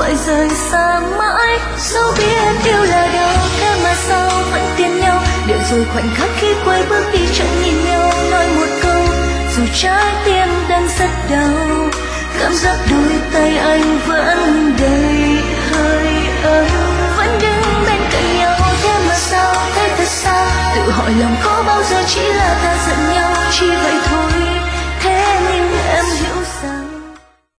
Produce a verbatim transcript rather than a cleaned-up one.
phải rời xa mãi. Dẫu biết yêu là đau, thế mà sao vẫn tin nhau. Để rồi khoảnh khắc khi quay bước đi chẳng nhìn nhau, nói một câu dù trái tim đang rất đau. Cảm giác đôi tay anh vẫn đầy hơi ấm, vẫn đứng bên cạnh nhau. Thế mà sao thấy thật xa, tự hỏi lòng có bao giờ chỉ là ta giận